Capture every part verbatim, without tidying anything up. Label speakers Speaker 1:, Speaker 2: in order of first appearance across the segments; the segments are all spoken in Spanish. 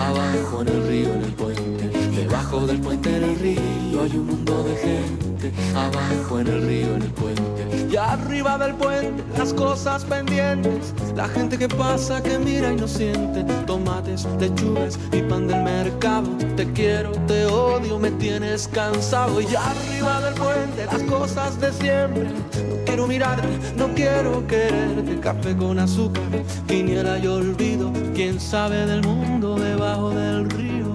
Speaker 1: abajo en el río, en el puente, debajo del puente en el río hay un mundo de gente, abajo en el río, en el puente, y arriba del puente las cosas pendientes, la gente que pasa, que mira y no siente, tomates, lechugas y pan del mercado, te quiero, te odio, me tienes cansado, y arriba del puente las cosas de siempre, no quiero mirarte, no quiero quererte, café con azúcar, quiniela y olvido, quién sabe del mundo debajo del río.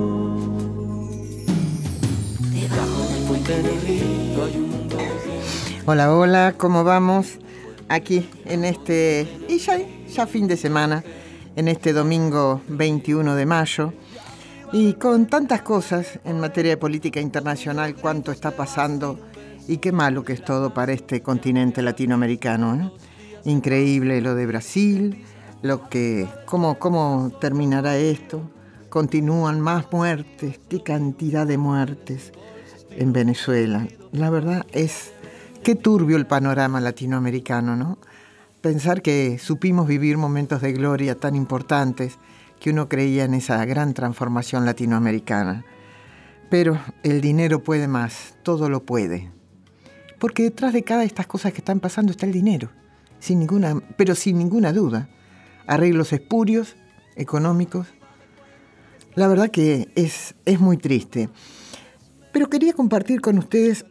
Speaker 1: Debajo del puente en el río hay un mundo de gente.
Speaker 2: Hola, hola, ¿cómo vamos? Aquí en este, y ya, ya fin de semana, en este domingo veintiuno de mayo, y con tantas cosas en materia de política internacional, cuánto está pasando y qué malo que es todo para este continente latinoamericano, ¿eh? Increíble lo de Brasil, lo que, cómo, cómo terminará esto. Continúan más muertes, qué cantidad de muertes en Venezuela. La verdad es, qué turbio el panorama latinoamericano, ¿no? Pensar que supimos vivir momentos de gloria tan importantes, que uno creía en esa gran transformación latinoamericana. Pero el dinero puede más, todo lo puede. Porque detrás de cada de estas cosas que están pasando está el dinero, sin ninguna, pero sin ninguna duda. Arreglos espurios, económicos. La verdad que es, es muy triste. Pero quería compartir con ustedes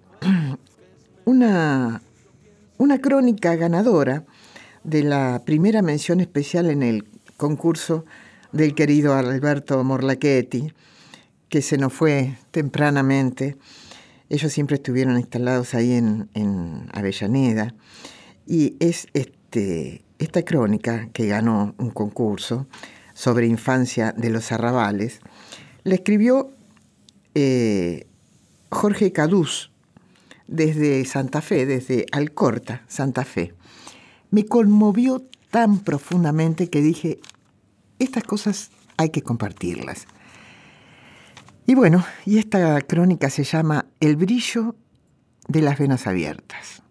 Speaker 2: una, una crónica ganadora de la primera mención especial en el concurso del querido Alberto Morlachetti, que se nos fue tempranamente. Ellos siempre estuvieron instalados ahí en, en Avellaneda. Y es este, esta crónica que ganó un concurso sobre infancia de los arrabales, la escribió eh, Jorge Cadús desde Santa Fe, desde Alcorta, Santa Fe. Me conmovió tan profundamente que dije, estas cosas hay que compartirlas. Y bueno, y esta crónica se llama El brillo de las venas abiertas.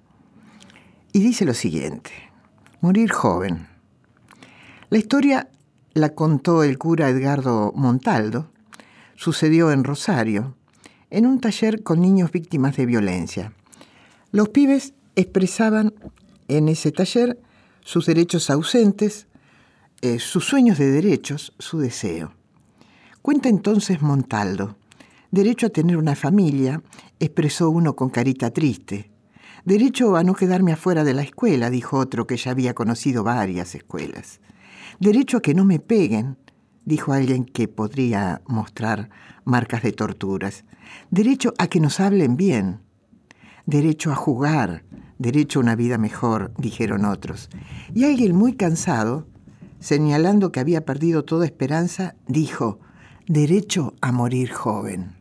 Speaker 2: Y dice lo siguiente: morir joven. La historia la contó el cura Edgardo Montaldo. Sucedió en Rosario, en un taller con niños víctimas de violencia. Los pibes expresaban en ese taller sus derechos ausentes, eh, sus sueños de derechos, su deseo. Cuenta entonces Montaldo: derecho a tener una familia, expresó uno con carita triste. Derecho a no quedarme afuera de la escuela, dijo otro que ya había conocido varias escuelas. Derecho a que no me peguen, dijo alguien que podría mostrar marcas de torturas. Derecho a que nos hablen bien. Derecho a jugar, derecho a una vida mejor, dijeron otros. Y alguien muy cansado, señalando que había perdido toda esperanza, dijo: derecho a morir joven.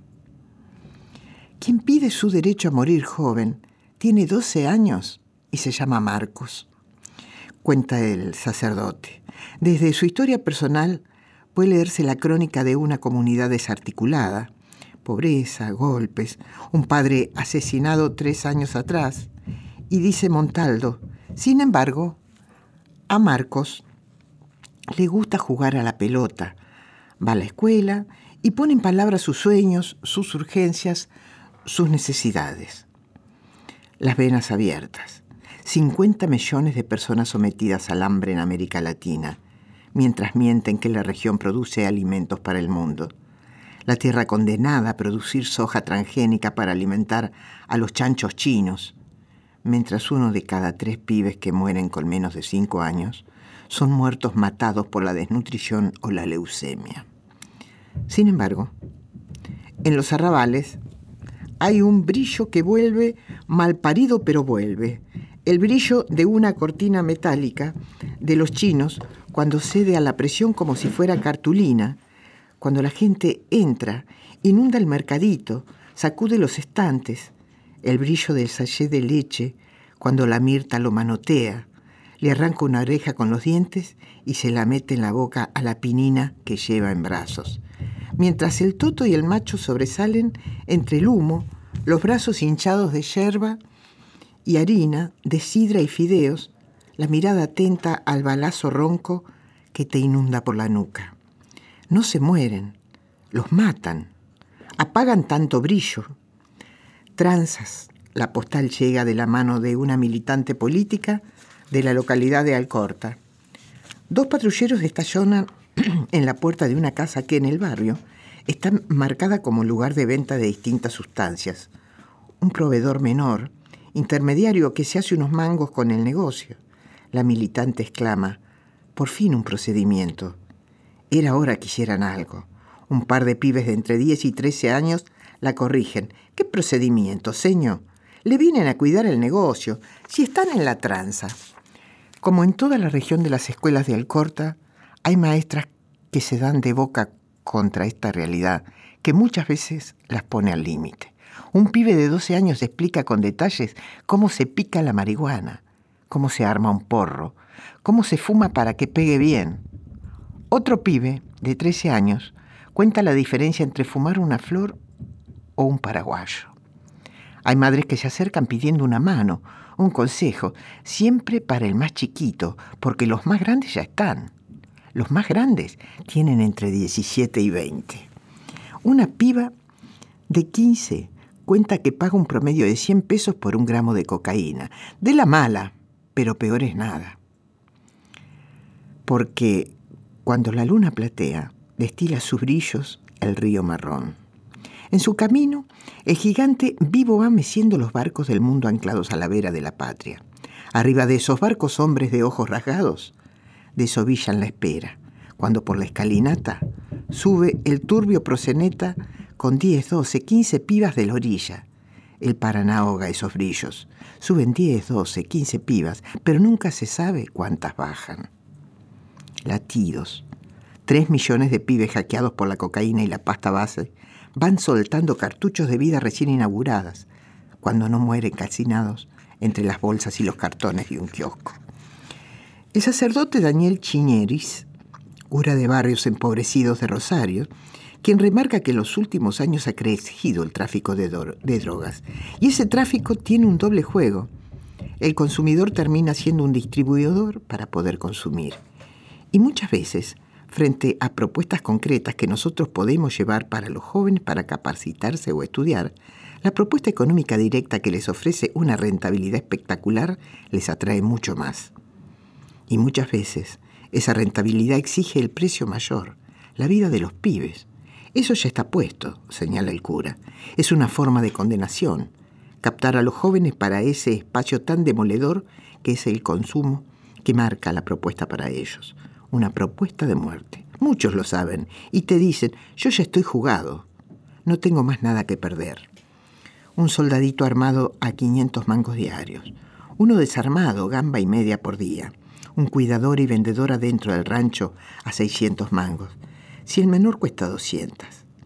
Speaker 2: Quien pide su derecho a morir joven tiene doce años y se llama Marcos. Cuenta el sacerdote. Desde su historia personal puede leerse la crónica de una comunidad desarticulada, pobreza, golpes, un padre asesinado tres años atrás. Y dice Montaldo: sin embargo, a Marcos le gusta jugar a la pelota, va a la escuela y pone en palabras sus sueños, sus urgencias, sus necesidades. Las venas abiertas. cincuenta millones de personas sometidas al hambre en América Latina, mientras mienten que la región produce alimentos para el mundo. La tierra condenada a producir soja transgénica para alimentar a los chanchos chinos, mientras uno de cada tres pibes que mueren con menos de cinco años son muertos matados por la desnutrición o la leucemia. Sin embargo, en los arrabales hay un brillo que vuelve, malparido pero vuelve. El brillo de una cortina metálica de los chinos cuando cede a la presión como si fuera cartulina, cuando la gente entra, inunda el mercadito, sacude los estantes. El brillo del sachet de leche cuando la Mirta lo manotea, le arranca una oreja con los dientes y se la mete en la boca a la pinina que lleva en brazos. Mientras el toto y el macho sobresalen entre el humo, los brazos hinchados de yerba y harina, de sidra y fideos, la mirada atenta al balazo ronco que te inunda por la nuca. No se mueren, los matan, apagan tanto brillo. Tranzas, la postal llega de la mano de una militante política de la localidad de Alcorta. Dos patrulleros estacionan en la puerta de una casa que en el barrio está marcada como lugar de venta de distintas sustancias. Un proveedor menor, intermediario que se hace unos mangos con el negocio. La militante exclama: por fin un procedimiento. Era hora que hicieran algo. Un par de pibes de entre diez y trece años la corrigen. ¿Qué procedimiento, señor? Le vienen a cuidar el negocio, si están en la tranza. Como en toda la región de las escuelas de Alcorta, hay maestras que se dan de boca contra esta realidad, que muchas veces las pone al límite. Un pibe de doce años explica con detalles cómo se pica la marihuana, cómo se arma un porro, cómo se fuma para que pegue bien. Otro pibe de trece años cuenta la diferencia entre fumar una flor o un paraguayo. Hay madres que se acercan pidiendo una mano, un consejo, siempre para el más chiquito, porque los más grandes ya están. Los más grandes tienen entre diecisiete y veinte. Una piba de quince cuenta que paga un promedio de cien pesos por un gramo de cocaína. De la mala, pero peor es nada. Porque cuando la luna platea, destila sus brillos el río marrón. En su camino, el gigante vivo va meciendo los barcos del mundo anclados a la vera de la patria. Arriba de esos barcos, hombres de ojos rasgados desovillan la espera, cuando por la escalinata sube el turbio proseneta con diez, doce, quince pibas de la orilla. El Paraná ahoga esos brillos. Suben diez, doce, quince pibas, pero nunca se sabe cuántas bajan. Latidos. Tres millones de pibes hackeados por la cocaína y la pasta base van soltando cartuchos de vida recién inauguradas, cuando no mueren calcinados entre las bolsas y los cartones de un kiosco. El sacerdote Daniel Chiñeris, cura de barrios empobrecidos de Rosario, quien remarca que en los últimos años ha crecido el tráfico de, do- de drogas. Y ese tráfico tiene un doble juego. El consumidor termina siendo un distribuidor para poder consumir. Y muchas veces, frente a propuestas concretas que nosotros podemos llevar para los jóvenes para capacitarse o estudiar, la propuesta económica directa que les ofrece una rentabilidad espectacular les atrae mucho más. Y muchas veces esa rentabilidad exige el precio mayor, la vida de los pibes. Eso ya está puesto, señala el cura. Es una forma de condenación, captar a los jóvenes para ese espacio tan demoledor que es el consumo que marca la propuesta para ellos. Una propuesta de muerte. Muchos lo saben y te dicen: yo ya estoy jugado, no tengo más nada que perder. Un soldadito armado a quinientos mangos diarios, uno desarmado, gamba y media por día, un cuidador y vendedor adentro del rancho a seiscientos mangos, si el menor cuesta doscientos.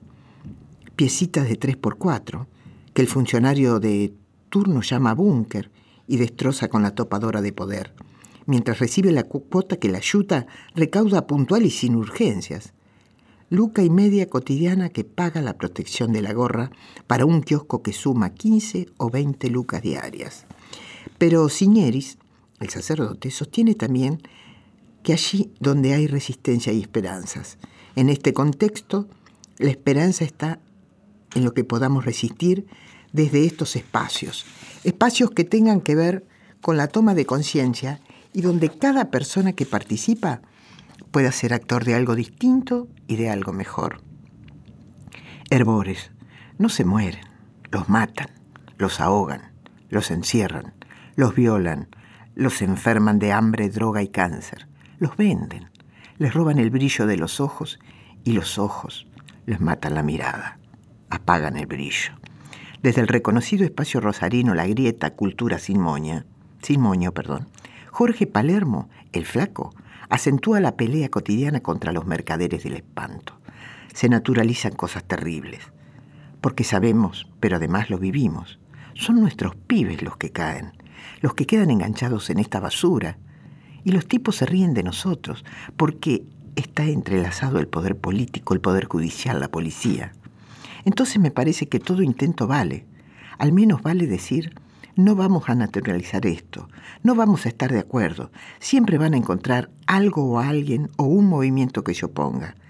Speaker 2: Piecitas de tres por cuatro, que el funcionario de turno llama búnker y destroza con la topadora de poder, mientras recibe la cuota que la yuta recauda puntual y sin urgencias. Luca y media cotidiana que paga la protección de la gorra para un kiosco que suma quince o veinte lucas diarias. Pero Ciñeris, el sacerdote, sostiene también que allí donde hay resistencia hay esperanzas. En este contexto, la esperanza está en lo que podamos resistir desde estos espacios, espacios que tengan que ver con la toma de conciencia y donde cada persona que participa pueda ser actor de algo distinto y de algo mejor. Herbores no se mueren, los matan, los ahogan, los encierran, los violan, los enferman de hambre, droga y cáncer, los venden, les roban el brillo de los ojos y los ojos les matan la mirada, apagan el brillo. Desde el reconocido espacio rosarino La Grieta Cultura Sin Moña, Sin Moño, perdón, Jorge Palermo, el Flaco, acentúa la pelea cotidiana contra los mercaderes del espanto. Se naturalizan cosas terribles, porque sabemos, pero además lo vivimos. Son nuestros pibes los que caen, los que quedan enganchados en esta basura. Y los tipos se ríen de nosotros, porque está entrelazado el poder político, el poder judicial, la policía. Entonces me parece que todo intento vale. Al menos vale decir: no vamos a naturalizar esto, no vamos a estar de acuerdo. Siempre van a encontrar algo o alguien o un movimiento que se oponga.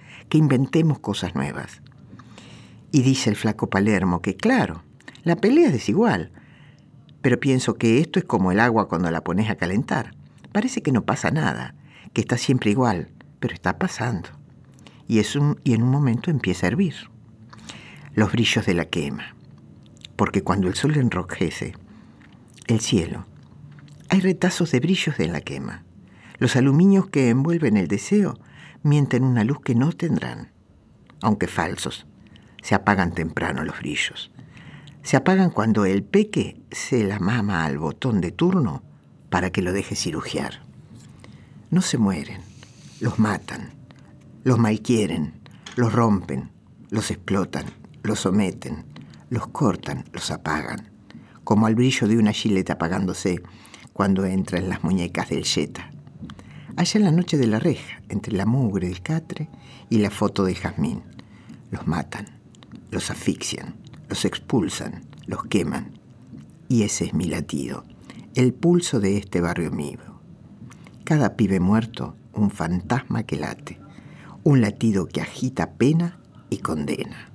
Speaker 2: que inventemos cosas nuevas. Y dice el flaco Palermo que, claro, la pelea es desigual, pero pienso que esto es como el agua cuando la pones a calentar. Parece que no pasa nada, que está siempre igual, pero está pasando. Y, es un, y en un momento empieza a hervir. Los brillos de la quema. Porque cuando el sol enrojece el cielo, hay retazos de brillos de la quema. Los aluminios que envuelven el deseo mienten una luz que no tendrán. Aunque falsos, se apagan temprano los brillos. Se apagan cuando el peque se la mama al botón de turno para que lo deje cirugiar. No se mueren, los matan, los malquieren, los rompen, los explotan, los someten, los cortan, los apagan, como al brillo de una gileta apagándose cuando entra en las muñecas del Jetta. Allá en la noche de la reja, entre la mugre del catre y la foto de jazmín, los matan, los asfixian, los expulsan, los queman. Y ese es mi latido, el pulso de este barrio mío. Cada pibe muerto, un fantasma que late, un latido que agita pena y condena.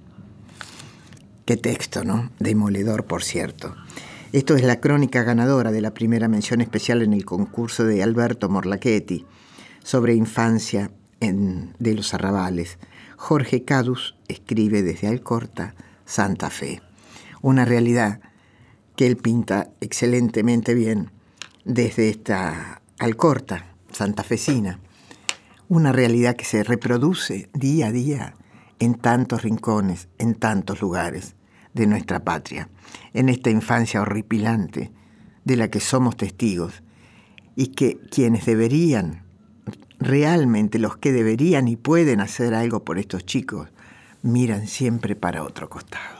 Speaker 2: Qué texto, ¿no? Demoledor, por cierto. Esto es la crónica ganadora de la primera mención especial en el concurso de Alberto Morlachetti sobre infancia en, de los arrabales. Jorge Cadus escribe desde Alcorta, Santa Fe. Una realidad que él pinta excelentemente bien desde esta Alcorta santafesina. Una realidad que se reproduce día a día en tantos rincones, en tantos lugares de nuestra patria, en esta infancia horripilante de la que somos testigos y que quienes deberían, realmente los que deberían y pueden hacer algo por estos chicos, miran siempre para otro costado.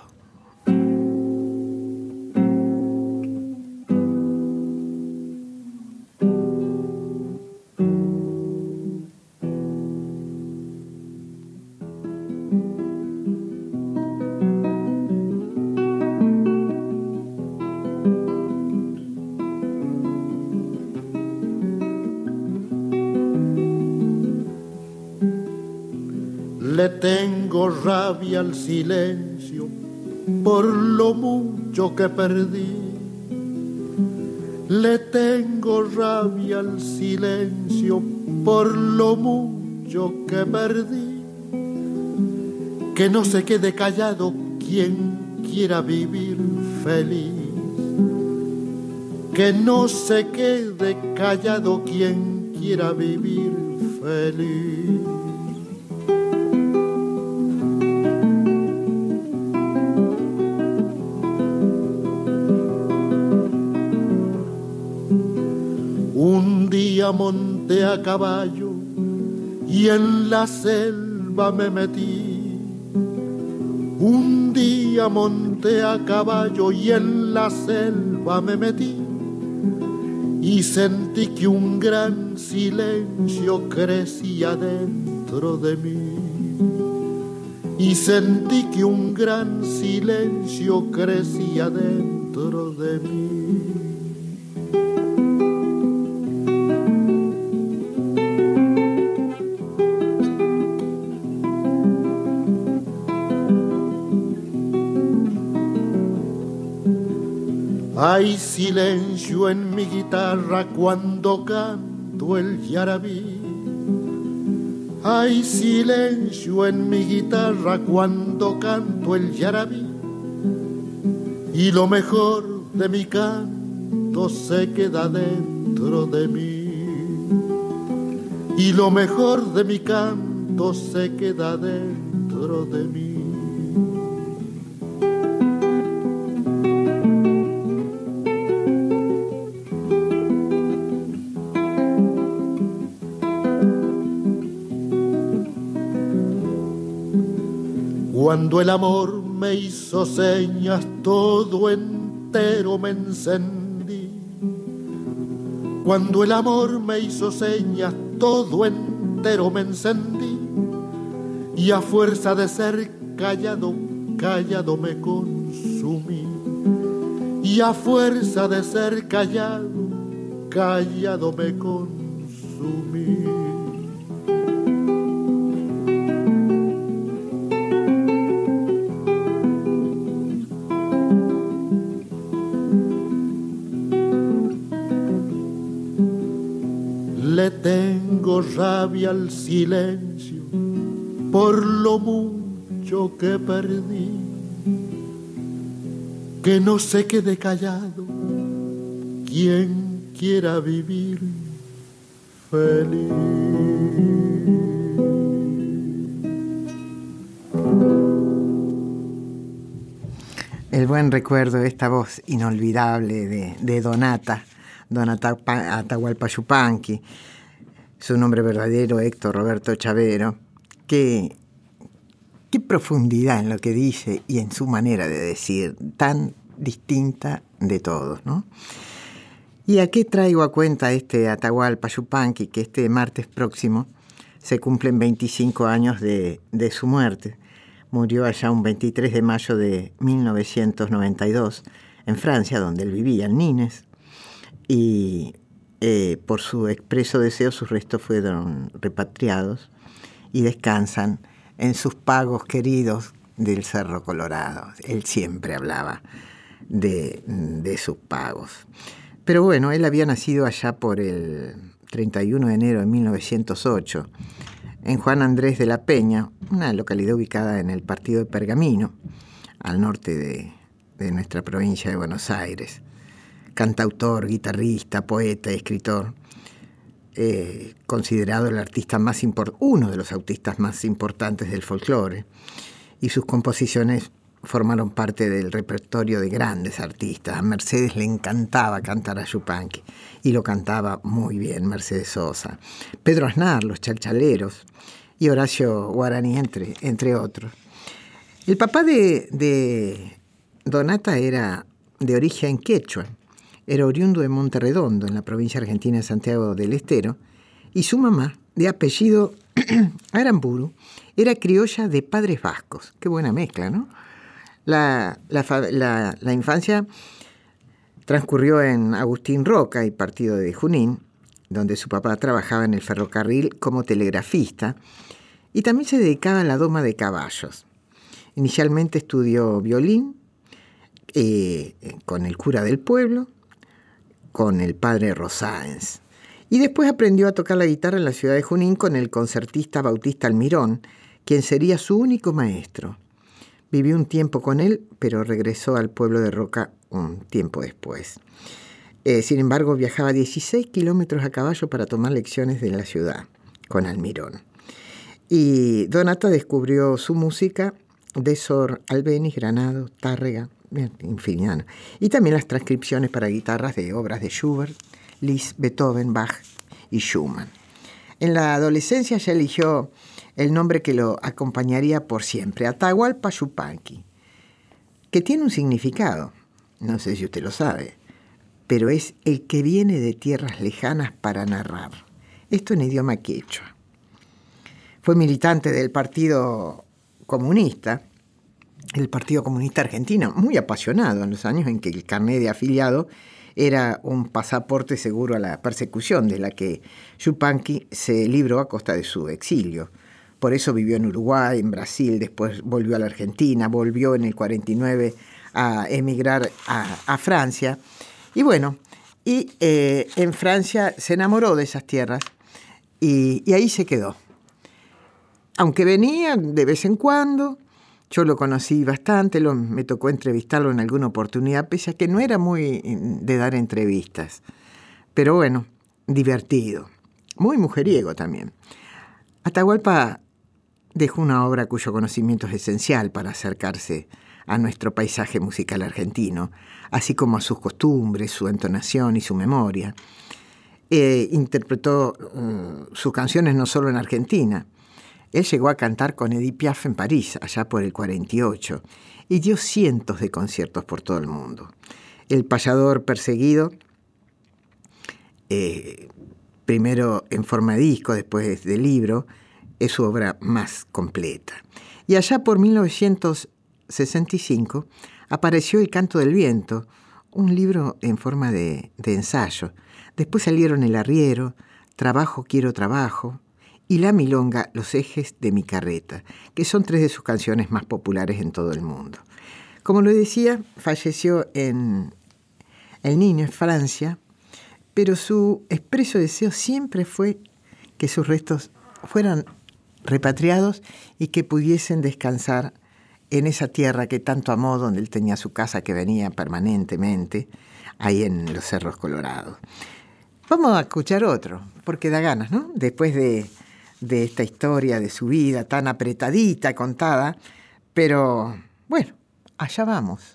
Speaker 3: Le tengo rabia al silencio por lo mucho que perdí. Le tengo rabia al silencio por lo mucho que perdí. Que no se quede callado quien quiera vivir feliz. Que no se quede callado quien quiera vivir feliz. Un día monté a caballo y en la selva me metí. Un día monté a caballo y en la selva me metí. Y sentí que un gran silencio crecía dentro de mí. Y sentí que un gran silencio crecía dentro de mí. Hay silencio en mi guitarra cuando canto el yarabí. Hay silencio en mi guitarra cuando canto el yarabí. Y lo mejor de mi canto se queda dentro de mí. Y lo mejor de mi canto se queda dentro de mí. Cuando el amor me hizo señas, todo entero me encendí. Cuando el amor me hizo señas, todo entero me encendí. Y a fuerza de ser callado, callado me consumí. Y a fuerza de ser callado, callado me consumí. siento rabia al silencio por lo mucho que perdí. Que no se quede callado quien quiera vivir feliz.
Speaker 2: El buen recuerdo de esta voz inolvidable de, de Donata, Donata Atahualpa Yupanqui, su nombre verdadero Héctor Roberto Chavero. Qué, qué profundidad en lo que dice y en su manera de decir, tan distinta de todos, ¿no? ¿Y a qué traigo a cuenta este Atahualpa Yupanqui? Que este martes próximo se cumplen veinticinco años de, de su muerte. Murió allá un veintitrés de mayo de mil novecientos noventa y dos en Francia, donde él vivía, en Nimes, y eh, por su expreso deseo sus restos fueron repatriados y descansan en sus pagos queridos del Cerro Colorado. Él siempre hablaba de, de sus pagos. Pero bueno, él había nacido allá por el treinta y uno de enero de mil novecientos ocho, en Juan Andrés de la Peña, una localidad ubicada en el partido de Pergamino, al norte de, de nuestra provincia de Buenos Aires. Cantautor, guitarrista, poeta y escritor. Eh, considerado el artista más import- uno de los artistas más importantes del folclore, y sus composiciones formaron parte del repertorio de grandes artistas. A Mercedes le encantaba cantar a Yupanqui y lo cantaba muy bien Mercedes Sosa, Pedro Aznar, los Chalchaleros y Horacio Guaraní, entre, entre otros. El papá de, de Donata era de origen quechua. Era oriundo de Monterredondo, en la provincia argentina de Santiago del Estero, y su mamá, de apellido Aramburu, era criolla de padres vascos. Qué buena mezcla, ¿no? La, la, la, la infancia transcurrió en Agustín Roca y partido de Junín, donde su papá trabajaba en el ferrocarril como telegrafista, y también se dedicaba a la doma de caballos. Inicialmente estudió violín eh, con el cura del pueblo, con el padre Rosáenz. Y después aprendió a tocar la guitarra en la ciudad de Junín con el concertista Bautista Almirón, quien sería su único maestro. Vivió un tiempo con él, pero regresó al pueblo de Roca un tiempo después. Eh, sin embargo, viajaba dieciséis kilómetros a caballo para tomar lecciones de la ciudad con Almirón. Y Donata descubrió su música de Sor Albéniz, Granado, Tárrega, infinidad. Y también las transcripciones para guitarras de obras de Schubert, Liszt, Beethoven, Bach y Schumann. En la adolescencia ya eligió el nombre que lo acompañaría por siempre, Atahualpa Yupanqui, que tiene un significado, no sé si usted lo sabe, pero es el que viene de tierras lejanas para narrar. Esto en idioma quechua. Fue militante del Partido Comunista, el Partido Comunista Argentino, muy apasionado en los años en que el carnet de afiliado era un pasaporte seguro a la persecución de la que Yupanqui se libró a costa de su exilio. Por eso vivió en Uruguay, en Brasil, después volvió a la Argentina, volvió en el cuarenta y nueve a emigrar a, a Francia. Y bueno, y eh, en Francia se enamoró de esas tierras y, y ahí se quedó. Aunque venía de vez en cuando, yo lo conocí bastante, lo, me tocó entrevistarlo en alguna oportunidad, pese a que no era muy de dar entrevistas. Pero bueno, divertido, muy mujeriego también. Atahualpa dejó una obra cuyo conocimiento es esencial para acercarse a nuestro paisaje musical argentino, así como a sus costumbres, su entonación y su memoria. Eh, interpretó uh, sus canciones no solo en Argentina. Él llegó a cantar con Edith Piaf en París, allá por el cuarenta y ocho, y dio cientos de conciertos por todo el mundo. El payador perseguido, eh, primero en forma de disco, después de libro, es su obra más completa. Y allá por mil novecientos sesenta y cinco apareció El Canto del Viento, un libro en forma de, de ensayo. Después salieron El Arriero, Trabajo quiero trabajo, y La Milonga, Los ejes de mi carreta, que son tres de sus canciones más populares en todo el mundo. Como lo decía, falleció en el Niño, en Francia, pero su expreso deseo siempre fue que sus restos fueran repatriados y que pudiesen descansar en esa tierra que tanto amó, donde él tenía su casa que venía permanentemente, ahí en los Cerros Colorados. Vamos a escuchar otro, porque da ganas, ¿no? Después de, de esta historia de su vida tan apretadita, contada, pero bueno, allá vamos.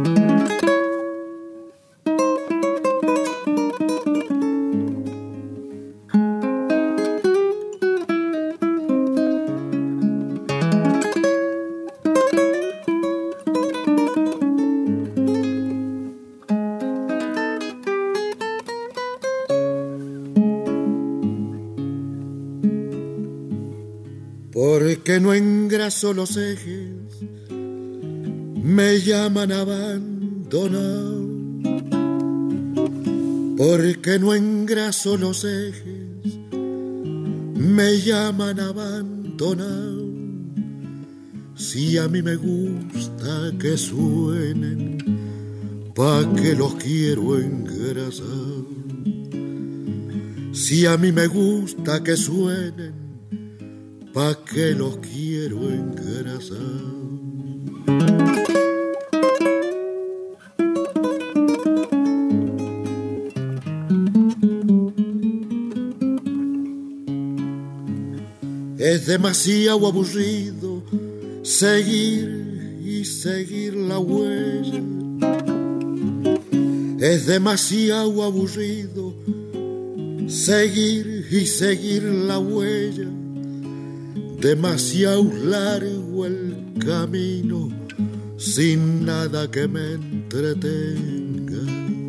Speaker 3: Porque no engraso los ejes, me llaman abandonado. Porque no engraso los ejes, me llaman abandonado. Si a mí me gusta que suenen, pa' que los quiero engrasar. Si a mí me gusta que suenen, pa' que los quiero engrasar. Es demasiado aburrido seguir y seguir la huella. Es demasiado aburrido seguir y seguir la huella. Demasiado largo el camino sin nada que me entretenga.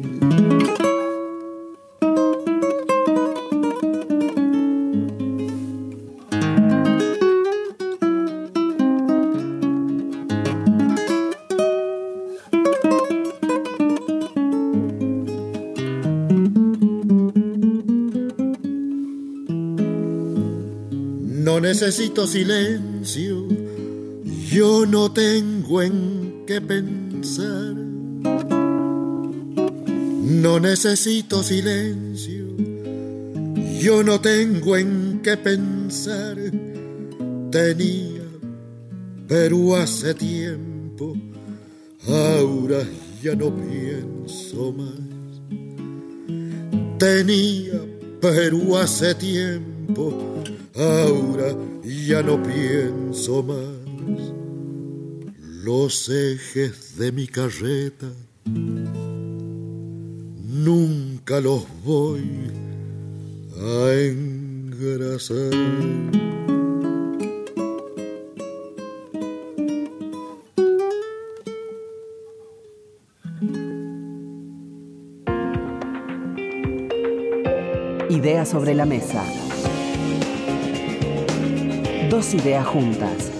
Speaker 3: No necesito silencio, yo no tengo en qué pensar. No necesito silencio, yo no tengo en qué pensar. Tenía, pero hace tiempo, ahora ya no pienso más. Tenía, pero hace tiempo, ahora ya no pienso más. Los ejes de mi carreta nunca los voy a engrasar.
Speaker 4: Ideas sobre la mesa. Dos ideas juntas.